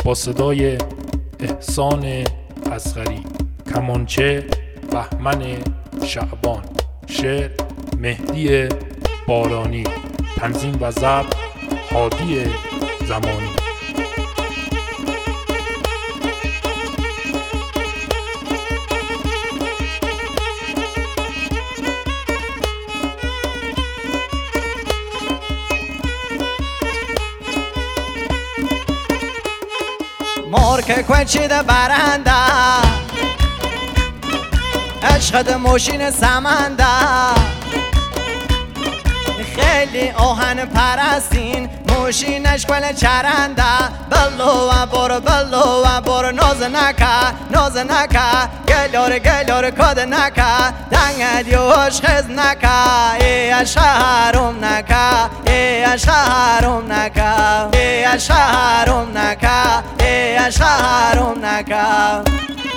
با صدای احسان اصغری، کمانچه بهمن شعبان، شعر مهدی بارانی، تنظیم و ضبط هادی زمانی. مرک کوچیده برنده عشقت موشین سمنده خیلی آهن پرستین موشینش کل چرنده بلو و برو ناز نکه گلور کد نکه دنگ دیوش خز نکه ای شهرم نکه ای شهرم نکه ای شهرم نکه ای شهرم نکه.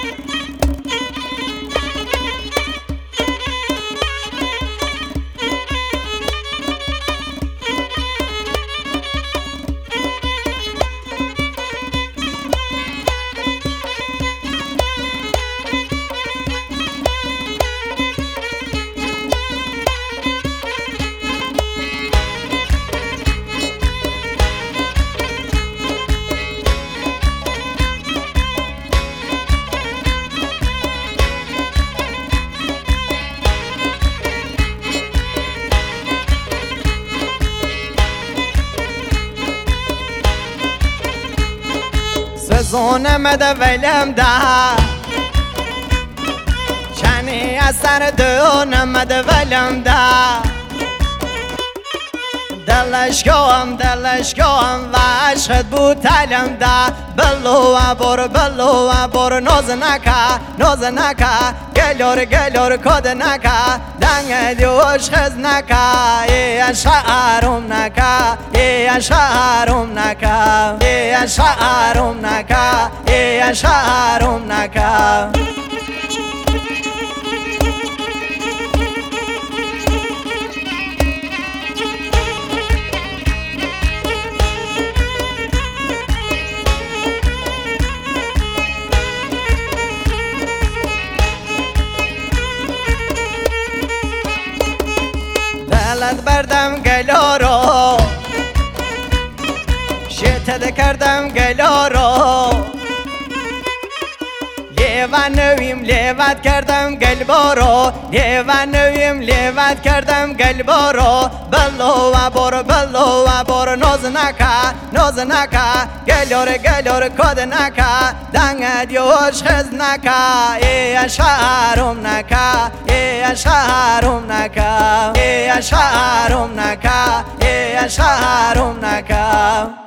سزونم ده ولم ده شنی اثر دونم ده ولم ده دلش گوام و عشقت بود تلم ده بلو و برو ناز نکه گلور کد نکه دنگ دیوش خز نکه ای شهرم نکه ای شهرم نکه ای شهرم نکه ای شهرم نکه. دلت بردم گلارو شتل کردم گلارو لیوانویم لیوت کردم گلبارو لیوانویم لیوت کردم گلبارو بلو و برو ناز نکه گلور کد نکه دنگ دیوش خز نکه ای شهرم نکه ای شهرم نکه ای شهرم نکه ای شهرم نکه.